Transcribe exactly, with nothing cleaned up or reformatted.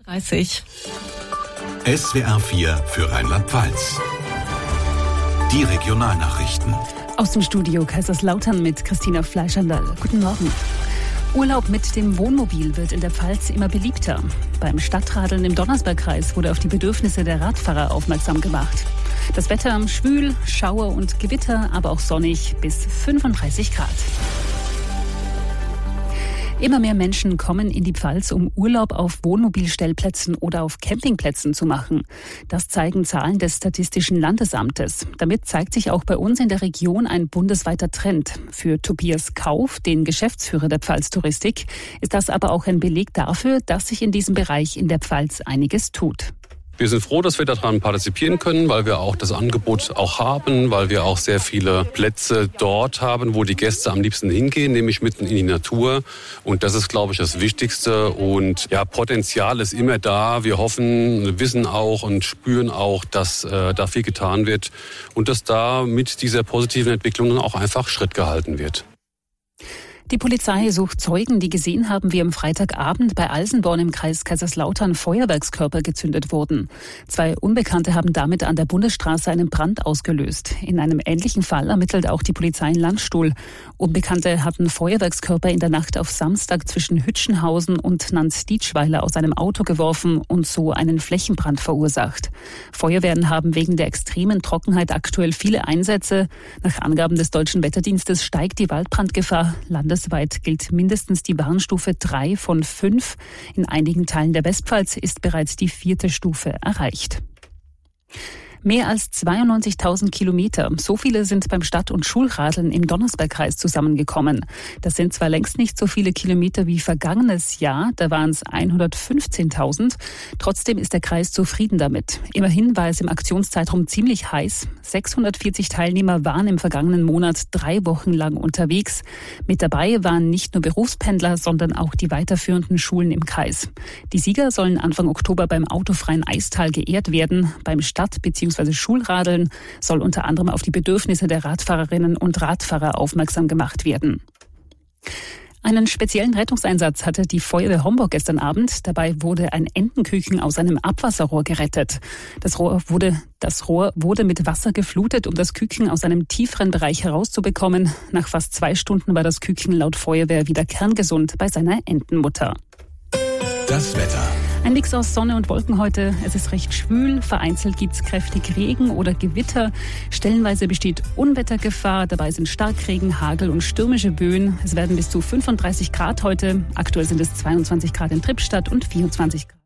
dreißig. S W R vier für Rheinland-Pfalz. Die Regionalnachrichten. Aus dem Studio Kaiserslautern mit Christina Fleischandl. Guten Morgen. Urlaub mit dem Wohnmobil wird in der Pfalz immer beliebter. Beim Stadtradeln im Donnersbergkreis wurde auf die Bedürfnisse der Radfahrer aufmerksam gemacht. Das Wetter schwül, Schauer und Gewitter, aber auch sonnig bis fünfunddreißig Grad. Immer mehr Menschen kommen in die Pfalz, um Urlaub auf Wohnmobilstellplätzen oder auf Campingplätzen zu machen. Das zeigen Zahlen des Statistischen Landesamtes. Damit zeigt sich auch bei uns in der Region ein bundesweiter Trend. Für Tobias Kauf, den Geschäftsführer der Pfalz Touristik, ist das aber auch ein Beleg dafür, dass sich in diesem Bereich in der Pfalz einiges tut. Wir sind froh, dass wir daran partizipieren können, weil wir auch das Angebot auch haben, weil wir auch sehr viele Plätze dort haben, wo die Gäste am liebsten hingehen, nämlich mitten in die Natur. Und das ist, glaube ich, das Wichtigste. Und ja, Potenzial ist immer da. Wir hoffen, wissen auch und spüren auch, dass äh, da viel getan wird und dass da mit dieser positiven Entwicklung dann auch einfach Schritt gehalten wird. Die Polizei sucht Zeugen, die gesehen haben, wie am Freitagabend bei Alsenborn im Kreis Kaiserslautern Feuerwerkskörper gezündet wurden. Zwei Unbekannte haben damit an der Bundesstraße einen Brand ausgelöst. In einem ähnlichen Fall ermittelt auch die Polizei in Landstuhl. Unbekannte hatten Feuerwerkskörper in der Nacht auf Samstag zwischen Hütchenhausen und Nanz-Dietschweiler aus einem Auto geworfen und so einen Flächenbrand verursacht. Feuerwehren haben wegen der extremen Trockenheit aktuell viele Einsätze. Nach Angaben des Deutschen Wetterdienstes steigt die Waldbrandgefahr. Landesweit gilt mindestens die Warnstufe drei von fünf. In einigen Teilen der Westpfalz ist bereits die vierte Stufe erreicht. Mehr als zweiundneunzigtausend Kilometer. So viele sind beim Stadt- und Schulradeln im Donnersbergkreis zusammengekommen. Das sind zwar längst nicht so viele Kilometer wie vergangenes Jahr, da waren es hundertfünfzehntausend. Trotzdem ist der Kreis zufrieden damit. Immerhin war es im Aktionszeitraum ziemlich heiß. sechshundertvierzig Teilnehmer waren im vergangenen Monat drei Wochen lang unterwegs. Mit dabei waren nicht nur Berufspendler, sondern auch die weiterführenden Schulen im Kreis. Die Sieger sollen Anfang Oktober beim autofreien Eistal geehrt werden. Beim Stadt- bzw. Schulradeln soll unter anderem auf die Bedürfnisse der Radfahrerinnen und Radfahrer aufmerksam gemacht werden. Einen speziellen Rettungseinsatz hatte die Feuerwehr Homburg gestern Abend. Dabei wurde ein Entenküken aus einem Abwasserrohr gerettet. Das Rohr wurde, das Rohr wurde mit Wasser geflutet, um das Küken aus einem tieferen Bereich herauszubekommen. Nach fast zwei Stunden war das Küken laut Feuerwehr wieder kerngesund bei seiner Entenmutter. Das Wetter. Ein Mix aus Sonne und Wolken heute. Es ist recht schwül. Vereinzelt gibt es kräftig Regen oder Gewitter. Stellenweise besteht Unwettergefahr. Dabei sind Starkregen, Hagel und stürmische Böen. Es werden bis zu fünfunddreißig Grad heute. Aktuell sind es zweiundzwanzig Grad in Trippstadt und vierundzwanzig Grad.